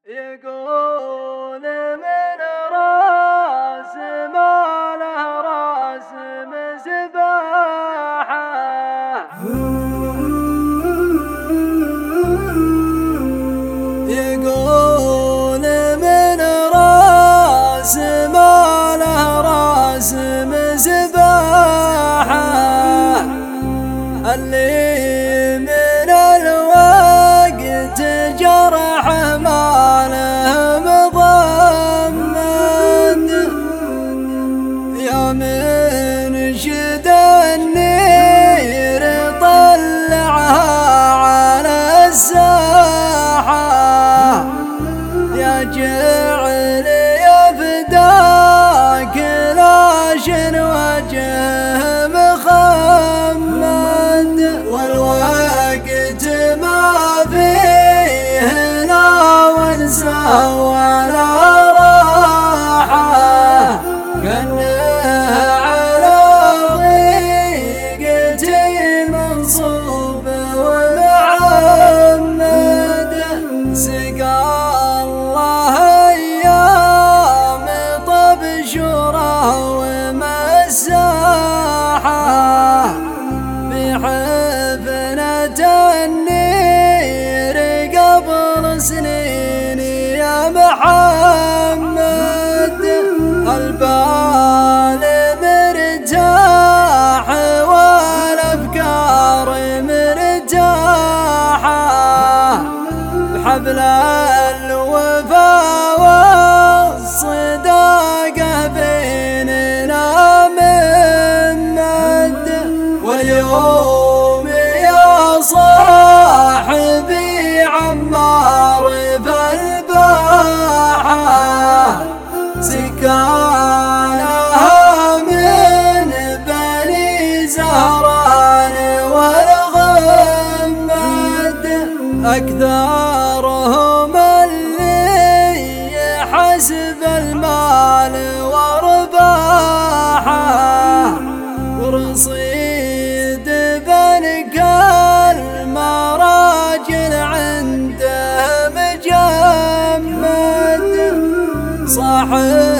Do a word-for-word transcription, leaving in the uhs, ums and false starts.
يقول من راس ما له راس مسباحة. يقول من راس ما له راس مسباحة، اللي من الوقت جرحه ما له مضمد. يا منشد النير طلعها على الساحة، يا جعل يفداك لاشن وجه مخمد. والوقت ما فيه لا ونسى ولا راحة، كأنه على ضيقتي منصوب ومعمد. سقى الله أيام طبشره ومساحة، بحفنة النير قبل سنين يا محمد. البال مرتاح والأفكار مرتاحة، بحبل الوفا والصداقة بيننا ممد. واليوم يا صاحبي عمار بالباحة، سكانها من بني زهران والغمد. أكثرهم اللي يحسب المال ورباحه، ورصيد بنك المراجل عنده مجمد. صاحب